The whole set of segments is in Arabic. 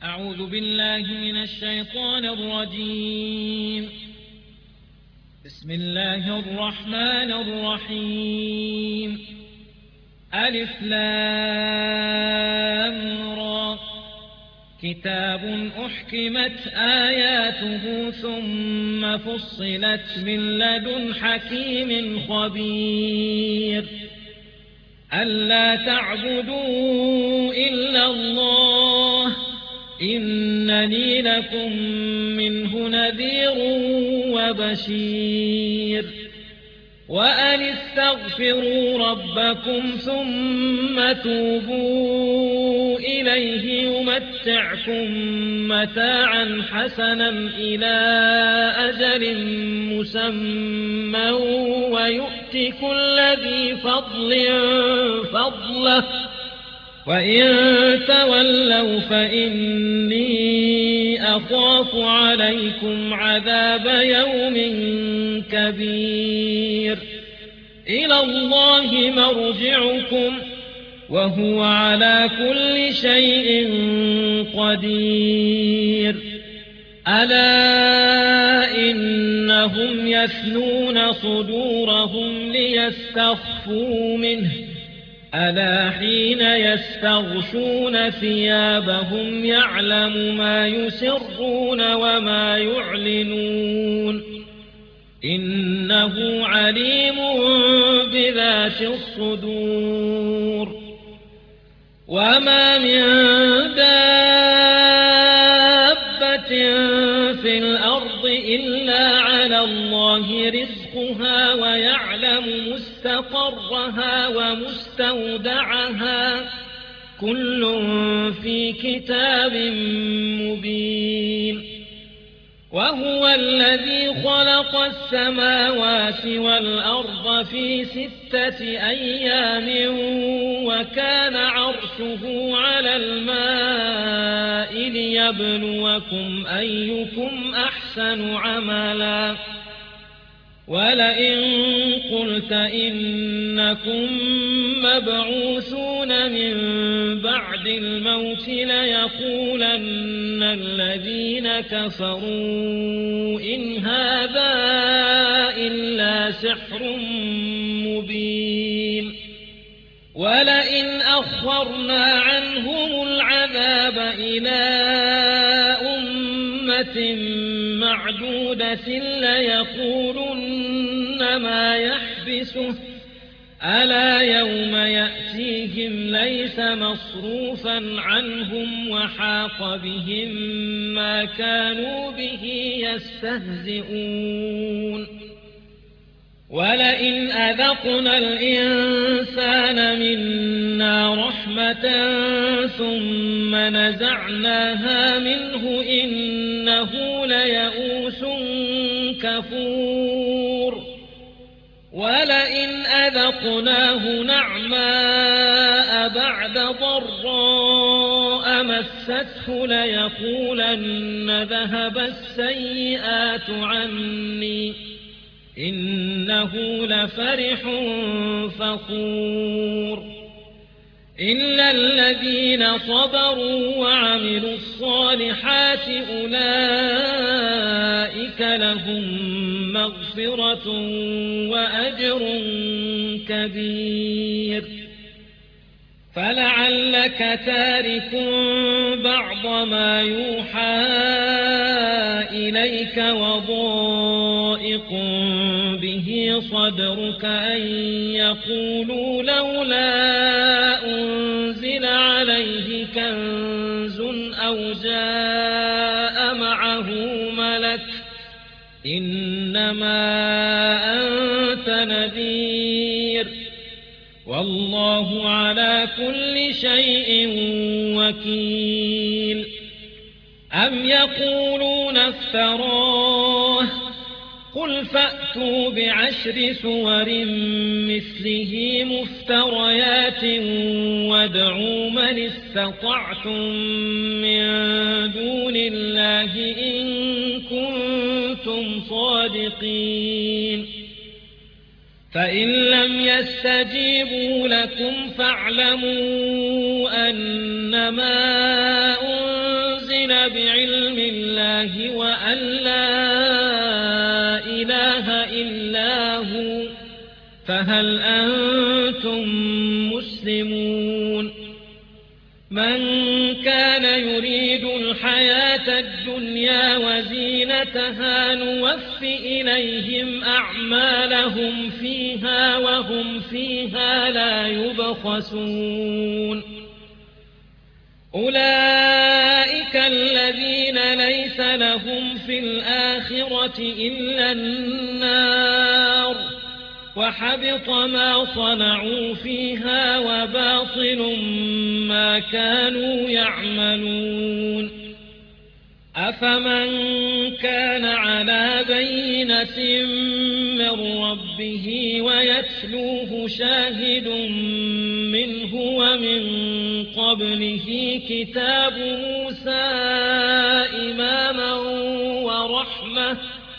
أعوذ بالله من الشيطان الرجيم. بسم الله الرحمن الرحيم. ألف لام را. كتاب أحكمت آياته ثم فصلت من لدن حكيم خبير. ألا تعبدوا إلا الله إنني لكم منه نذير وبشير. وأن استغفروا ربكم ثم توبوا إليه يمتعكم متاعا حسنا إلى أجل مسمى ويؤت كل ذي فضل فضله وإن تولوا فإني أخاف عليكم عذاب يوم كبير. إلى الله مرجعكم وهو على كل شيء قدير. ألا إنهم يثنون صدورهم ليستخفوا منه ألا حين يستغشون ثيابهم يعلم ما يسرون وما يعلنون إنه عليم بذات الصدور. وما من دابة في الأرض إلا على الله رزقها ويعلم مستقرها ومستودعها كل في كتاب مبين. وهو الذي خلق السماوات والأرض في 6 أيام وكان عرشه على الماء ليبلوكم أيكم أحسن عملا. ولئن قلت إنكم مبعوثون من بعد الموت ليقولن الذين كفروا إن هذا إلا سحر مبين. ولئن أخرنا عنهم العذاب إلى أمة معدودة ليقولن ما يحبسه ألا يوم يأتيهم ليس مصروفا عنهم وحاق بهم ما كانوا به يستهزئون. ولئن أذقنا الإنسان منا رحمة ثم نزعناها منه إنه ليئوس كفور. ولئن أذقناه نعماء بعد ضراء مسته ليقولن ذهب السيئات عني إنه لفرح فخور. إلا الذين صبروا وعملوا الصالحات أولئك لهم مغفرة وأجر كبير. فلعلك تارك بعض ما يوحى إليك وضائق به صدرك أن يقولوا لولا أنزل عليه كنز أو جاء معه ملك إنما أنت نذير والله على كل شيء وكيل. أم يقولون افتراه قل فأتوا ب10 سور مثله مفتريات وادعوا من استطعتم من دون الله إن كنتم صادقين. فإن لم يستجيبوا لكم فاعلموا أنما أنزل العالمين بعلم الله وأن لا إله إلا هو، فهل أنتم مسلمون؟ من كان يريد الحياة الدنيا وزينتها نوف إليهم أعمالهم فيها وهم فيها لا يبخسون. أولئك الذين ليس لهم في الآخرة إلا النار، وحبط ما صنعوا فيها وباطل ما كانوا يعملون. أفمن كان على بينة من ربه ويتلوه شاهد منه ومن قبله كتاب موسى إماما ورحمة،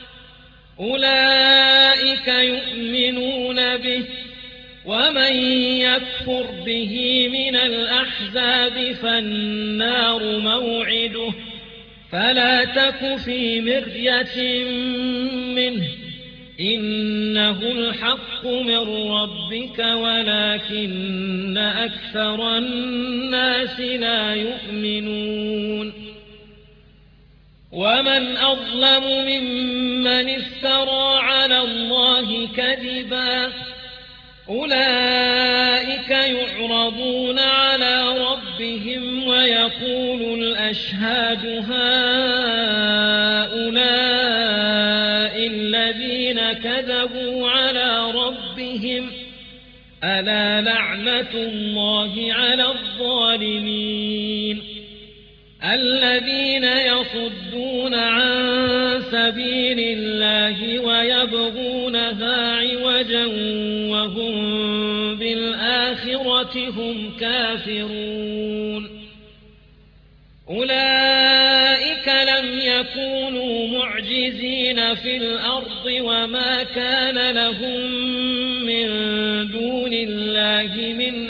أولئك يؤمنون به، ومن يكفر به من الأحزاب فالنار موعده، فلا تك في مرية منه، إنه الحق من ربك ولكن أكثر الناس لا يؤمنون. ومن أظلم ممن افترى على الله كذبا، أولئك يعرضون على ربهم ويقول الأشهاد هؤلاء الذين كذبوا على ربهم، ألا لعنة الله على الظالمين. الذين يصدون عن سبيل الله ويبغونها عوجا وهم بالآخرة هم كافرون، أولئك لم يكونوا معجزين في الأرض وما كان لهم من دون الله من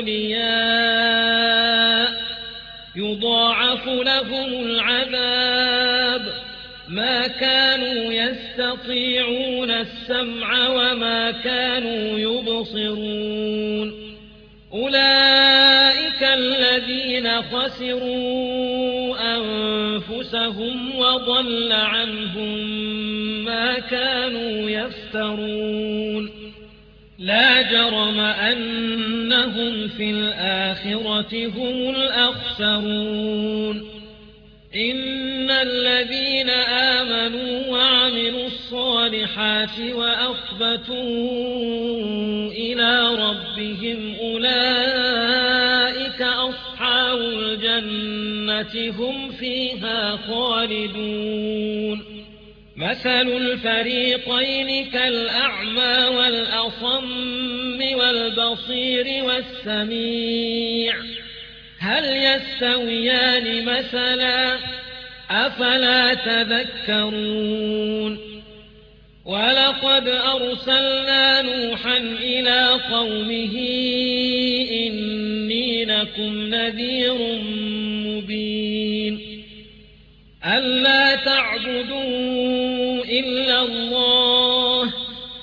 أولياء، يضاعف لهم العذاب، ما كانوا يستطيعون السمع وما كانوا يبصرون. أولئك الذين خسروا أنفسهم وضل عنهم ما كانوا يفترون. لا جرم أنهم في الآخرة هم الأخسرون. إن الذين آمنوا وعملوا الصالحات وأخبتوا إلى ربهم أولئك أصحاب الجنة هم فيها خالدون. مثل الفريقين كالأعمى والأصم والبصير والسميع، هل يستويان مثلا؟ أفلا تذكرون. ولقد أرسلنا نوحا إلى قومه إني لكم نذير مبين، ألا تعبدوا إلا الله،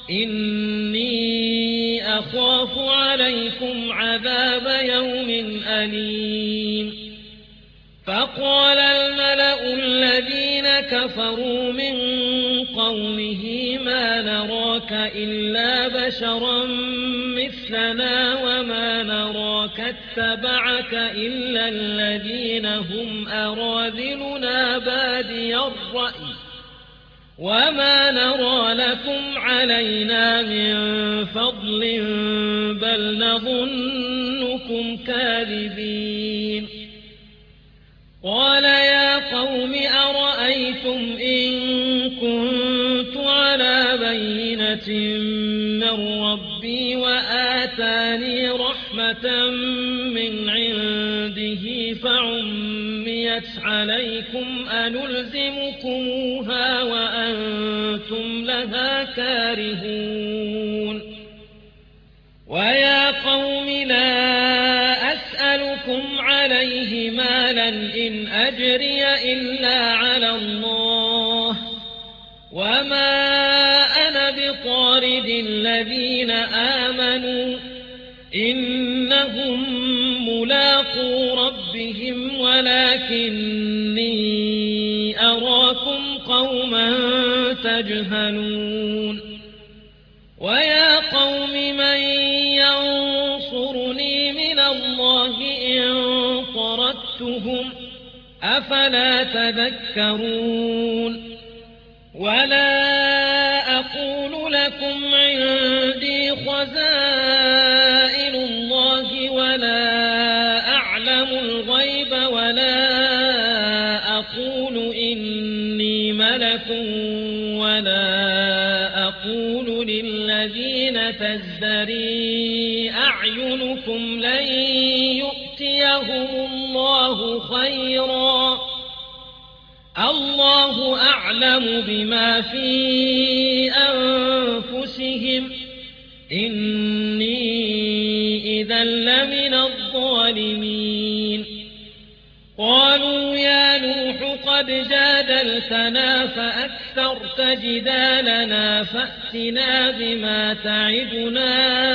إني أخاف عليكم عذاب يوم أليم. فقال الملأ الذين كفروا من قومه ما نراك إلا بشرا مثلنا وما نراك اتبعك إلا الذين هم أراذلنا بادي الرأي وما نرى لكم علينا من فضل بل نظنكم كاذبين. قال يا قوم أرأيتم إن كنت على بينة من ربي وآتاني رحمة من عنده فعميت عليكم أنلزمكموها وأنتم لها كارهون. ويا قوم لا أسألكم على عليه مالا إن أجري إلا على الله وما أنا بطارد الذين آمنوا إنهم ملاقو ربهم ولكني أراكم قوما تجهلون ويا قوم من ينصرني من الله إن طردتهم أفلا تذكرون ولا أقول لكم عندي خزائن الله ولا أعلم الغيب ولا أقول إني ملك ولا أقول للذين تزدري أعينكم لن يؤتيهم الله خيرا الله أعلم بما في أنفسهم إني إذا لمن الظالمين قالوا يا نوح قد جادلتنا فأكثرت جدالنا فأتنا بما تعدنا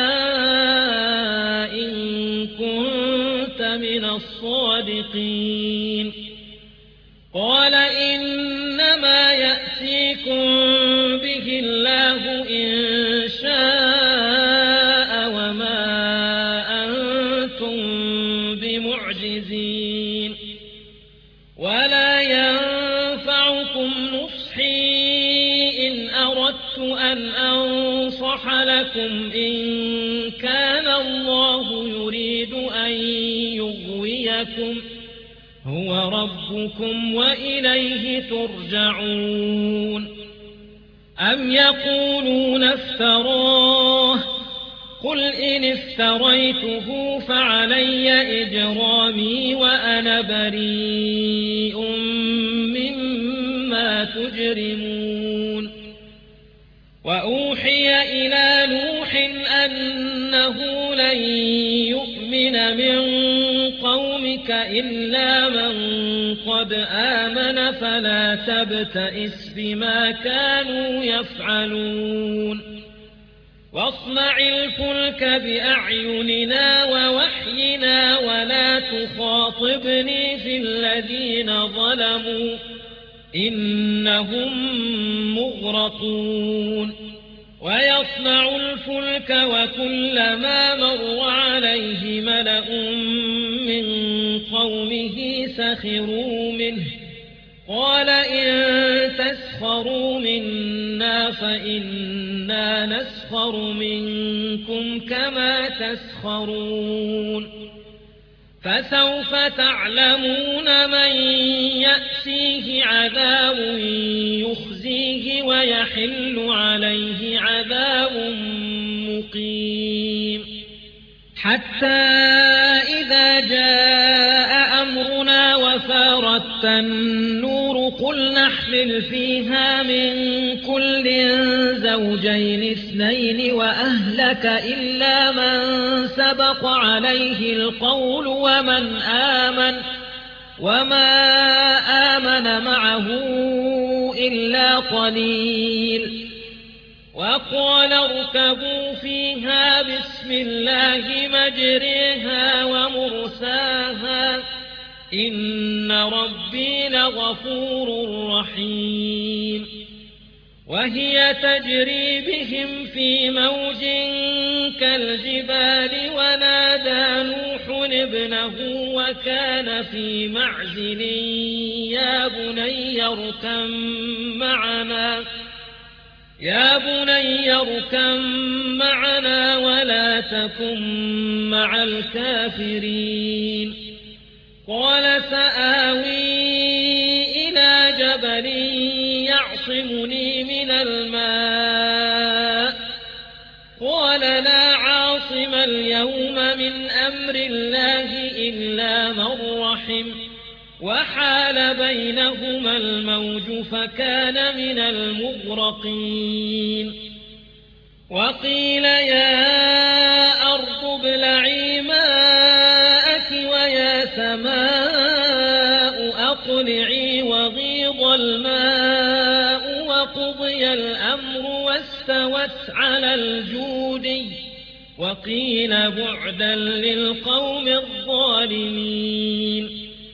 إن كنت من الصادقين قال إنما يأتيكم به الله إن شاء وما أنتم بمعجزين ولا ينفعكم نصحي إن أردت أن أنصح لكم إن كان الله يريد أن يغويكم هو ربكم وإليه ترجعون أم يقولون افتراه قل إن افتريته فعلي إجرامي وأنا بريء مما تجرمون وأوحي إلى نوح أنه لن يؤمن من قومك إلا من قد آمن فلا تبتئس بما كانوا يفعلون واصنع الفلك بأعيننا ووحينا ولا تخاطبني في الذين ظلموا إنهم مغرقون ويصنع الفلك وكلما مر عليه ملأ من قومه سخروا منه قال إن تسخروا منا فإنا نسخر منكم كما تسخرون فسوف تعلمون من يأتيه عذاب يخزيه ويحل عليه عذاب مقيم حتى إذا جاء أمرنا وفارت النور قل نحمل فيها من كل زوجين اثنين وأهلك إلا من سبق عليه القول وما آمن معه إلا قليل وقال اركبوا فيها بسم الله مجريها ومرساها إن ربي لغفور رحيم وهي تجري بهم في موج كالجبال ونادى نوح ابنه وكان في معزل يا بني اركب معنا ولا تكن مع الكافرين قال سآوي إلى جبل يعصمني من الماء قال لا عاصم اليوم من أمر الله إلا من رحم وحال بينهما الموج فكان من المغرقين وقيل يا أرض ابلعي ماءك يا سماء أقلعي وغيض الماء وقضي الأمر واستوت على الجودي وقيل بعدا للقوم الظالمين.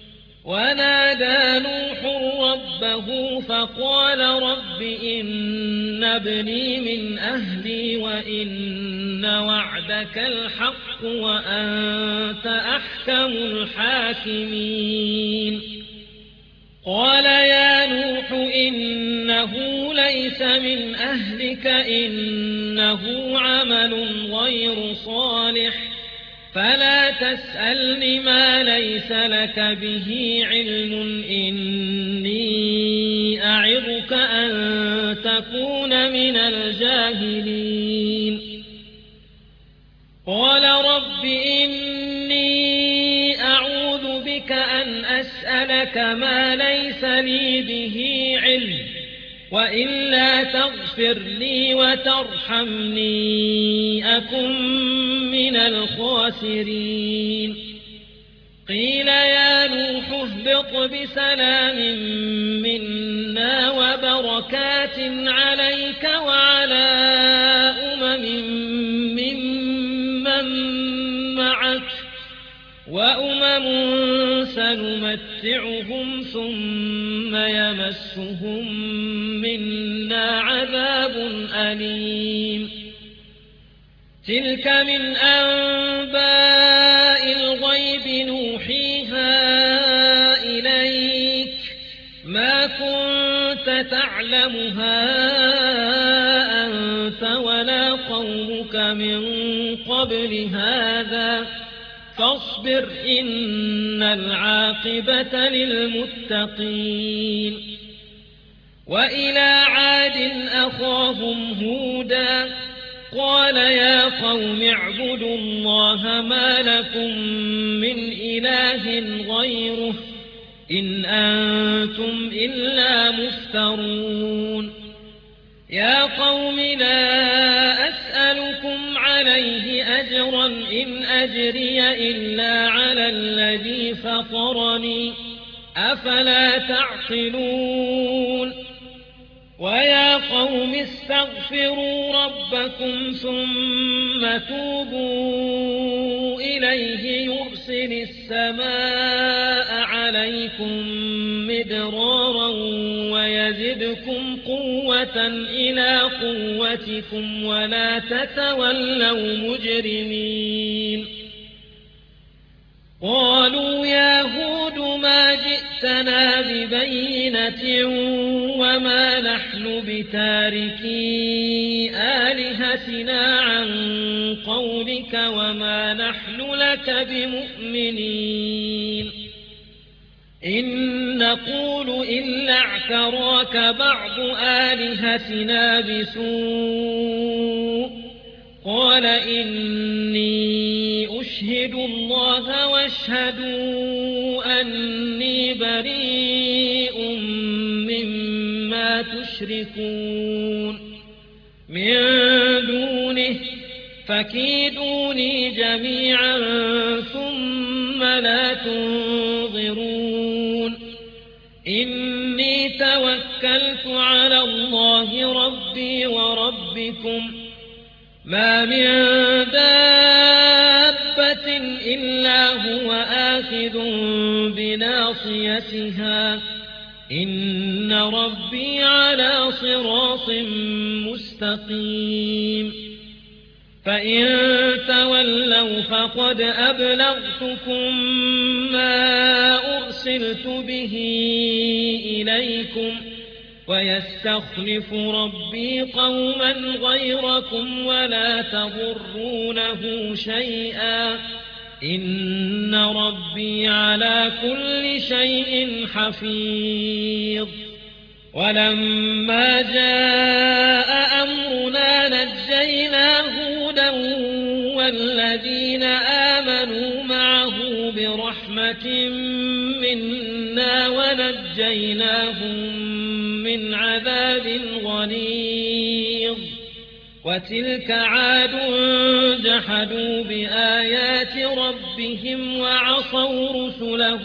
ونادى نوح ربه فقال رب إن ابني من أهلي وإن وعدك الحق وأنت أحكم الحاكمين. قال يا نوح إنه ليس من أهلك إنه عمل غير صالح فلا تسألني ما ليس لك به علم إني أعظك أن تكون من الجاهلين. قال رب إني أعوذ بك أن أسألك ما ليس لي به علم وإلا تغفر لي وترحمني أكن من الخاسرين. قيل يا نوح اهبط بسلام منا وبركات عليك وعلى ممن معك وأمم سنمتعهم ثم يمسهم منا عذاب أليم. تلك من أنباء الغيب نوحيها إليك ما كنت تعلمها أنت ولا قومك من قبل هذا فاصبر إن العاقبة للمتقين. وإلى عاد أخاهم هودا قال يا قوم اعبدوا الله ما لكم من إله غيره إن أنتم إلا مفترون. يا قوم لا أسألكم عليه أجرا إن أجري إلا على الذي فطرني أفلا تعقلون. ويا قوم استغفروا ربكم ثم توبوا إليه يرسل السماء عليكم مدرارا ويزدكم قوة إلى قوتكم ولا تتولوا مجرمين. قالوا يا هود ما جئتنا ببينة وما نحن بتاركي آلهتنا عن قولك وما نحن لك بمؤمنين إن نقول إلا اعتراك بعض آلهتنا بسوء. قال إني أشهد الله واشهدوا أني بريء مما تشركون من دونه فكيدوني جميعا ثم لا تنظرون. إني توكلت على الله ربي وربكم ما من دابة إلا هو آخذ بناصيتها إن ربي على صراط مستقيم. فإن تولوا فقد أبلغتكم ما أرسلت به إليكم ويستخلف ربي قوما غيركم ولا تضرونه شيئا إن ربي على كل شيء حفيظ. ولما جاء أمرنا نجينا هودا والذين آمنوا معه برحمة منا ونجيناهم من عذاب غليظ. وتلك عاد جحدوا بآيات ربهم وعصوا رسله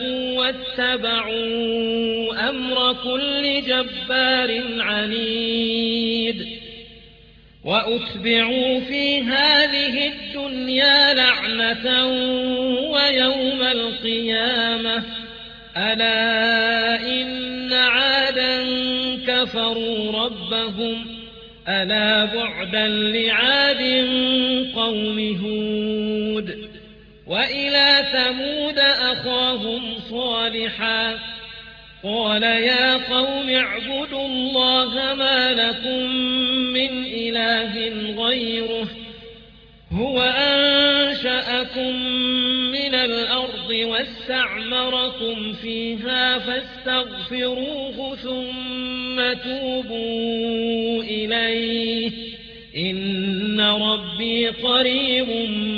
واتبعوا أمر كل جبار عنيد وأتبعوا في هذه الدنيا لعنة ويوم القيامة ألا إن عادا كفروا ربهم ألا بعدا لعاد قوم هود وإلى ثمود أخاهم صالحا قال يا قوم اعبدوا الله ما لكم من إله غيره هو أنشأكم من الأرض واستعمركم فيها فاستغفروه ثم توبوا إليه إن ربي قريب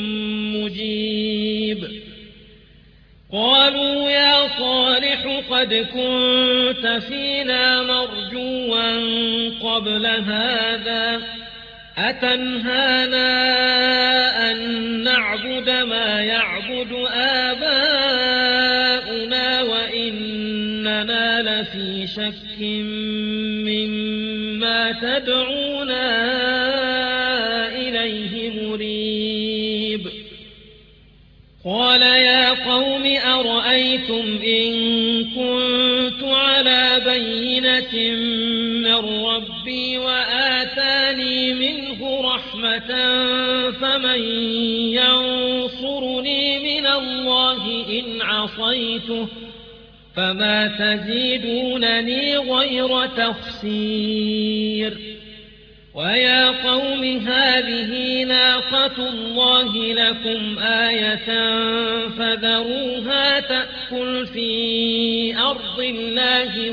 مجيب قالوا يا صالح قد كنت فينا مرجوا قبل هذا أتنهانا أن نعبد ما يعبد آباؤنا وإننا لفي شك مما تدعونا إليه مريب قال يا قوم أرأيتم إن كنت على بينة من ربي وآتاني منه رحمة فمن ينصرني من الله إن عصيته فما تزيدونني غير تخسير ويا قوم هذه ناقة الله لكم آية فذروها تأكل في أرض الله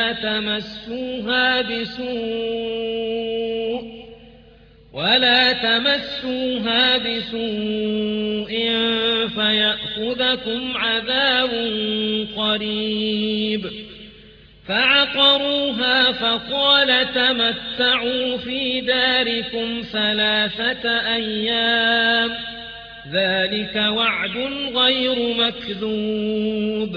ولا تمسوها بسوء فيأخذكم عذاب قريب فعقروها فقال تمتعوا في داركم 3 أيام ذلك وعد غير مكذوب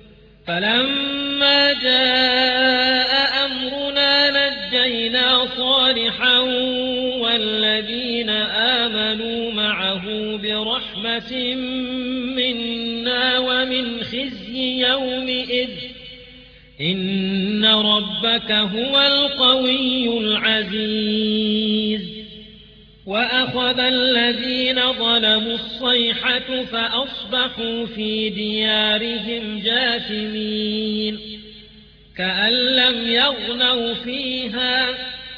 فلما جاء أمرنا نجينا صالحا والذين آمنوا معه برحمة منا ومن خزي يومئذ إن ربك هو القوي العزيز وأخذ الذين ظلموا الصيحة فأصبحوا في ديارهم جاثمين كأن لم يغنوا فيها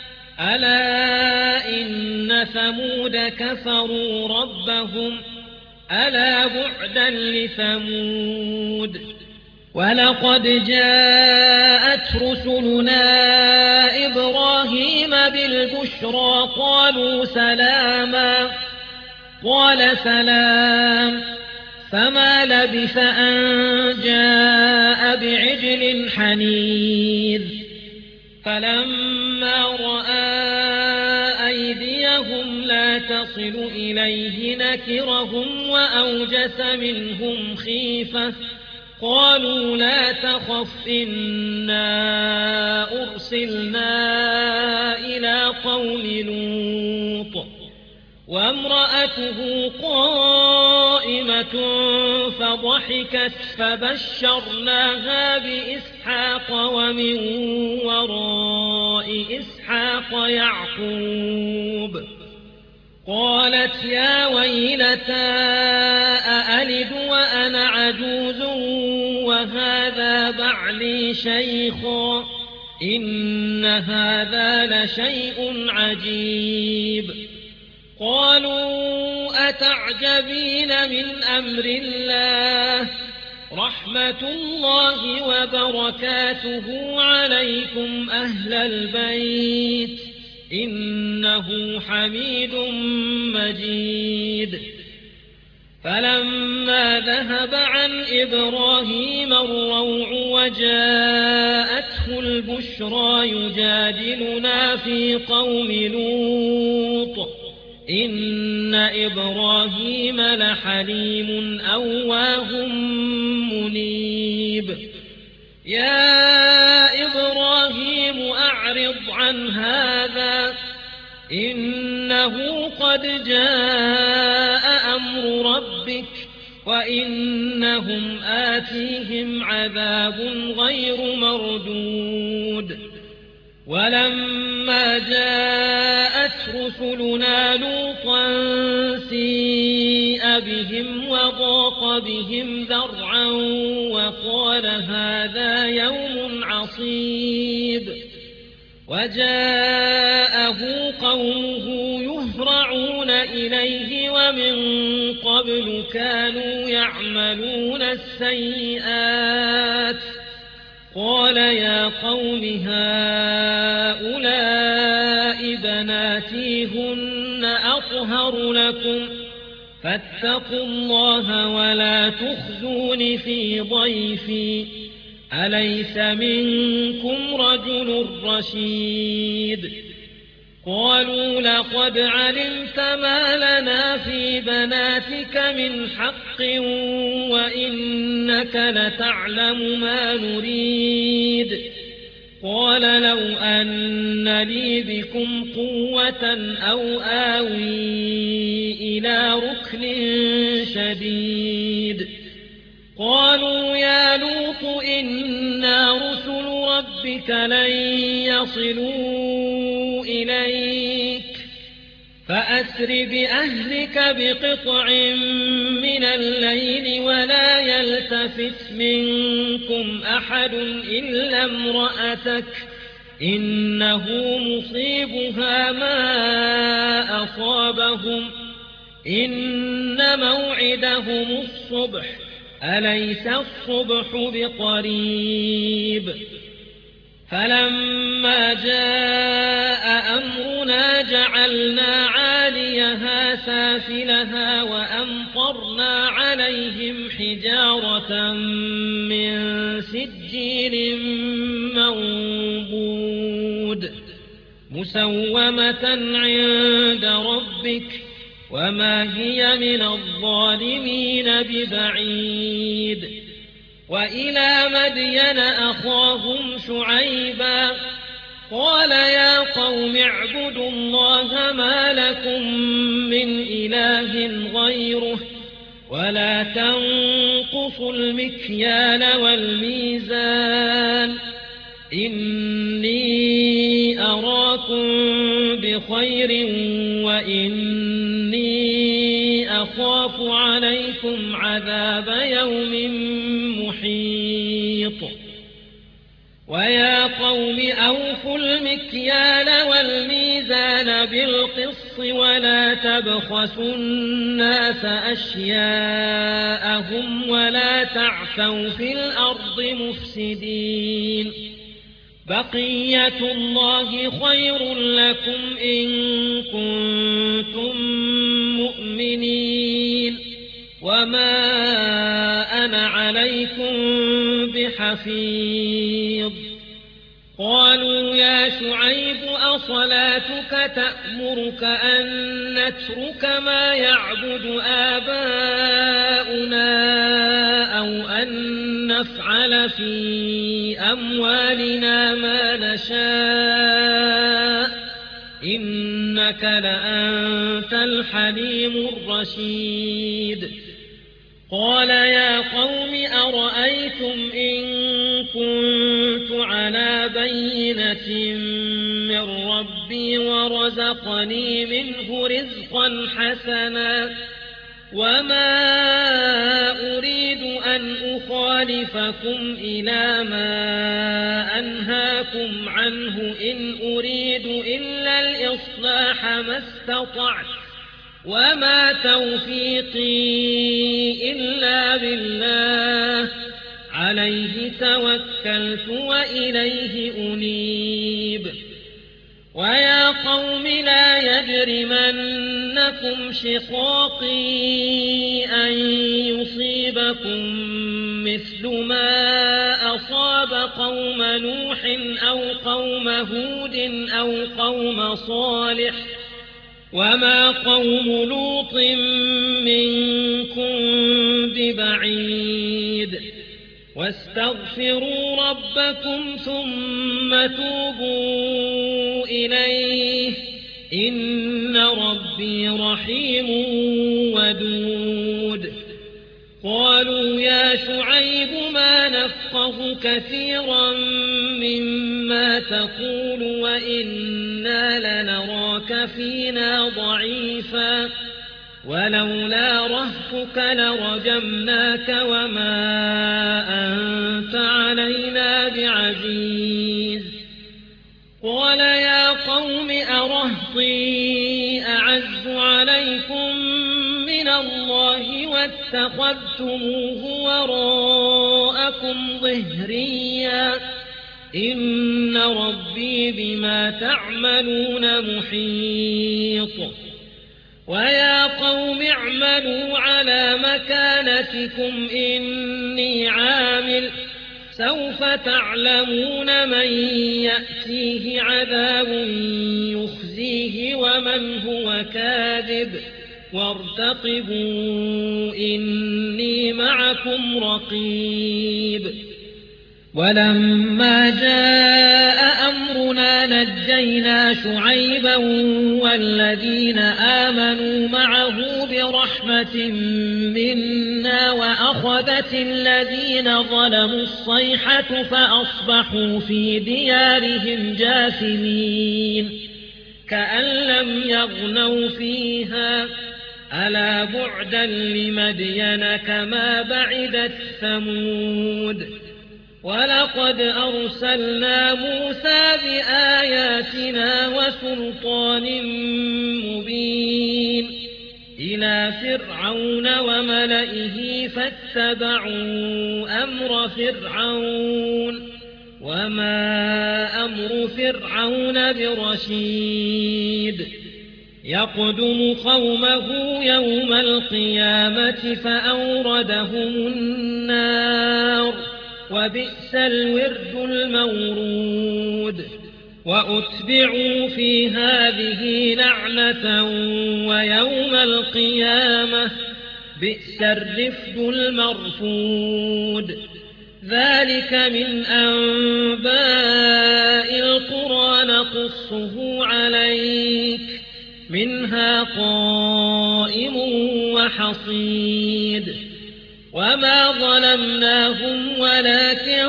ألا إن ثمود كفروا ربهم ألا بعدا لثمود ولقد جاءت رسلنا إبراهيم بالبشرى قالوا سلاما قال سلام فما لبث أن جاء بعجل حنيذ فلما رأى أيديهم لا تصل إليه نكرهم وأوجس منهم خيفة قالوا لا تخف إنا أرسلنا إلى قوم لوط وامرأته قائمة فضحكت فبشرناها بإسحاق ومن وراء إسحاق يعقوب قالت يا ويلتى أألد وأنا عجوز وهذا بعلي شيخا إن هذا لشيء عجيب قالوا أتعجبين من أمر الله رحمة الله وبركاته عليكم أهل البيت إنه حميد مجيد فلما ذهب عن إبراهيم الروع وجاءته جاءته البشرى يجادلنا في قوم لوط إن إبراهيم لحليم أواه منيب يا إبراهيم أعرض عن هذا إنه قد جاء أمر ربك وإنهم آتيهم عذاب غير مردود ولما جاءت رسلنا لوطا سيء بهم وضاق بهم ذرعا وقال هذا يوم عصيب وجاءه قومه يهرعون إليه ومن قبل كانوا يعملون السيئات قال يا قوم هؤلاء بناتي هن أطهر لكم فاتقوا الله ولا تخزون في ضيفي أليس منكم رجل رشيد قالوا لقد علمت ما لنا في بناتك من حق وإنك لتعلم ما نريد قال لو أن لي بكم قوة أو آوي إلى ركن شديد قالوا يا لوط إنا رسل ربك لن يصلوا إليك فأسر بأهلك بقطع من الليل ولا يلتفت منكم أحد إلا امرأتك إنه مصيبها ما أصابهم إن موعدهم الصبح أليس الصبح بقريب فلما جاء أمرنا جعلنا عاليها سافلها وأمطرنا عليهم حجارة من سجيل منضود مسومة عند ربك وما هي من الظالمين ببعيد وإلى مدين أخاهم شعيبا قال يا قوم اعبدوا الله ما لكم من إله غيره ولا تنقصوا المكيال والميزان إني أراكم بخير وإني أخاف عليكم عذاب يوم محيط ويا قوم أوفوا المكيال والميزان بالقسط ولا تبخسوا الناس أشياءهم ولا تعثوا في الأرض مفسدين بقية الله خير لكم إن كنتم مؤمنين وما أنا عليكم بحفيظ قالوا يا شعيب أصلاتك تأمرك أن نترك ما يعبد آباؤنا أو أن نفعل في أموالنا ما نشاء إنك لأنت الحليم الرشيد قال يا قوم أرأيتم إن كنت على بينة من ربي ورزقني منه رزقا حسنا وما أريد أن أخالفكم إلى ما أنهاكم عنه إن أريد إلا الإصلاح ما استطعت وما توفيقي إلا بالله عليه توكلت وإليه أنيب ويا قوم لا يجرمنكم شقاقي أن يصيبكم مثل ما أصاب أصاب قوم نوح أو قوم هود أو قوم صالح وما قوم لوط منكم ببعيد واستغفروا ربكم ثم توبوا إليه إن ربي رحيم ودود قالوا يا شعيب ما نفقه كثيرا مما تقول وإنا لنراك فينا ضعيفا ولولا رهطك لرجمناك وما أنت علينا بعزيز قال يا قوم أرهطي أعز عليكم من الله واتخذتموه وراءكم ظهريا إن ربي بما تعملون محيط ويا قوم اعملوا على مكانتكم إني عامل سوف تعلمون من يأتيه عذاب يخزيه ومن هو كاذب وارتقبوا إني معكم رقيب ولما جاء أمرنا نجينا شعيبا والذين آمنوا معه برحمة منا وأخذت الذين ظلموا الصيحة فأصبحوا في ديارهم جاثمين كأن لم يغنوا فيها ألا بعدا لمدين كما بعدت ثمود ولقد أرسلنا موسى بآياتنا وسلطان مبين إلى فرعون وملئه فاتبعوا أمر فرعون وما أمر فرعون برشيد يقدم قومه يوم القيامة فأوردهم النار وبئس الورد المورود وأتبعوا في هذه لعنة ويوم القيامة بئس الرفد المرفود ذلك من أنباء القرى نقصه عليك منها قائم وحصيد وما ظلمناهم ولكن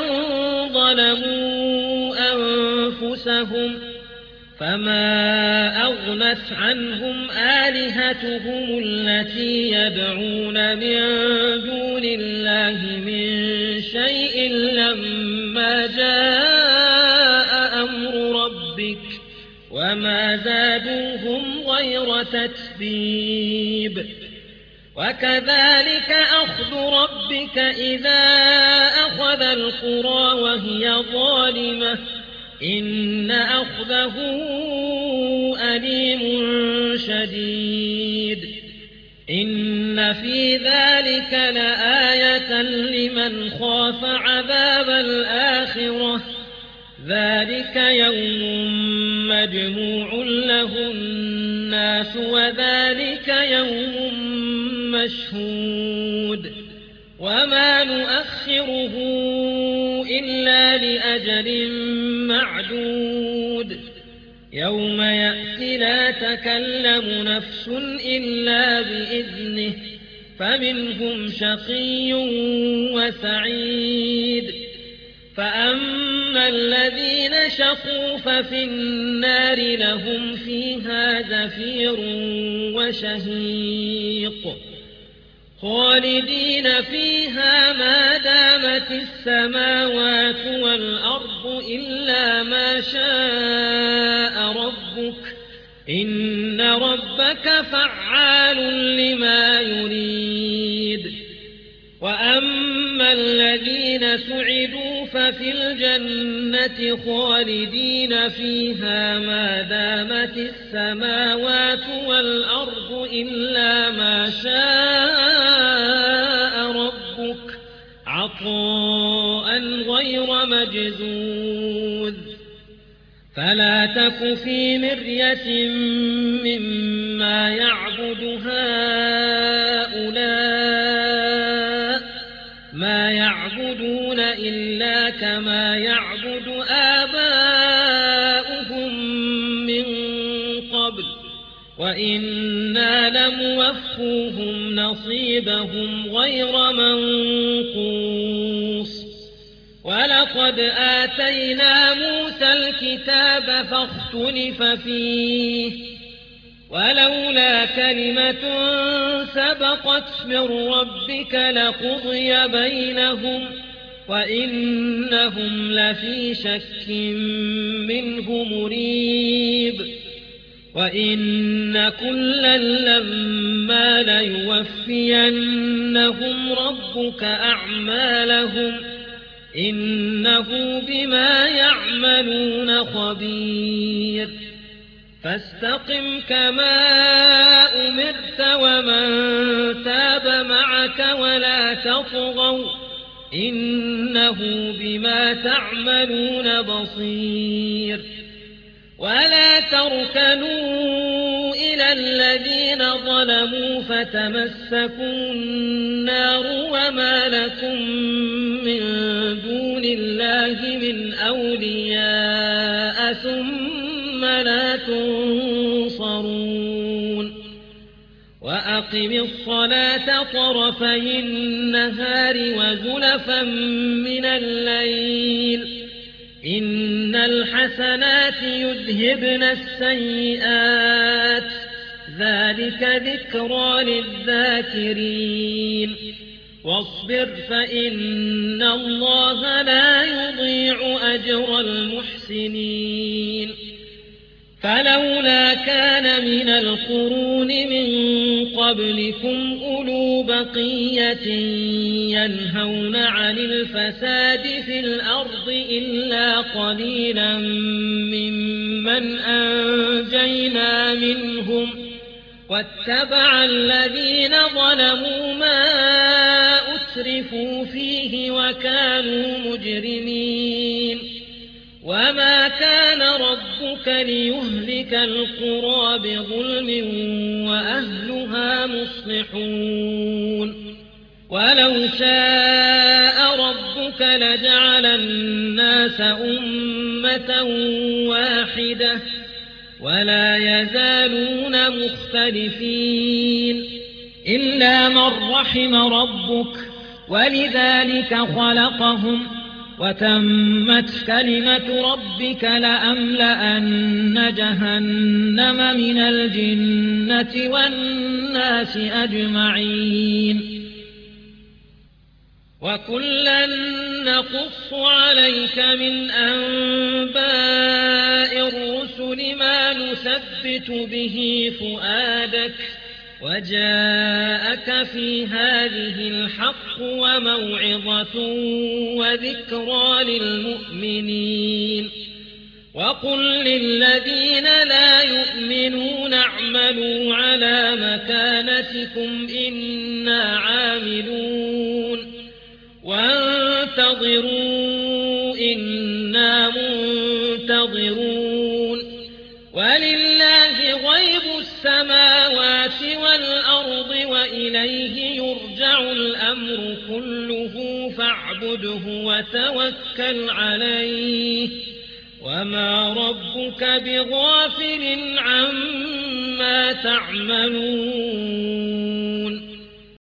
ظلموا أنفسهم فما أغنت عنهم آلهتهم التي يدعون من دون الله من شيء لما جاء أمر ربك وما زادوهم غير تتبيب وكذلك أخذ ربك إذا أخذ القرى وهي ظالمة إن أخذه أليم شديد إن في ذلك لآية لمن خاف عذاب الآخرة ذلك يوم مجموع له الناس وذلك يوم مشهود وما نؤخره إلا لأجل معدود يوم يأتي لا تكلم نفس إلا بإذنه فمنهم شقي وسعيد فأما الذين شقوا ففي النار لهم فيها زفير وشهيق خالدين فيها ما دامت السماوات والأرض إلا ما شاء ربك إن ربك فعال لما يريد وأما الذين سعدوا ففي الجنة خالدين فيها ما دامت السماوات والأرض إلا ما شاء ربك عطاء غير مجذوذ فلا تك في مرية مما يعبد هؤلاء ما يعبدون إلا كما يعبد آباؤهم من قبل وإنا لموفوهم نصيبهم غير منقوص ولقد آتينا موسى الكتاب فاختلف فيه ولولا كلمة سبقت من ربك لقضي بينهم وإنهم لفي شك منه مريب وإن كلا لما ليوفينهم ربك أعمالهم إنه بما يعملون خبير فاستقم كما أمرت ومن تاب معك ولا تطغوا إنه بما تعملون بصير ولا تركنوا إلى الذين ظلموا فتمسكوا النار وما لكم من دون الله من أولياء ثم لا تنصرون وأقم الصلاة طرفي النهار وزلفا من الليل إن الحسنات يذهبن السيئات ذلك ذكرى للذاكرين واصبر فإن الله لا يضيع أجر المحسنين فلولا كان من القرون من قبلكم أولو بقية ينهون عن الفساد في الأرض إلا قليلا ممن أنجينا منهم واتبع الذين ظلموا ما أترفوا فيه وكانوا مجرمين وما كان ربك ليهلك القرى بظلم وأهلها مصلحون ولو شاء ربك لجعل الناس أمة واحدة ولا يزالون مختلفين إلا من رحم ربك ولذلك خلقهم وتمت كلمة ربك لأملأن جهنم من الجنة والناس أجمعين وكلا نقص عليك من أنباء الرسل ما نثبت به فؤادك وجاءك في هذه الحق وموعظة وذكرى للمؤمنين وقل للذين لا يؤمنون اعملوا على مكانتكم إنا عاملون وانتظروا إنا منتظرون ولله غيب السماوات والأرض وإليه يرجع الأمر كله فاعبده وتوكل عليه وما ربك بغافل عما تعملون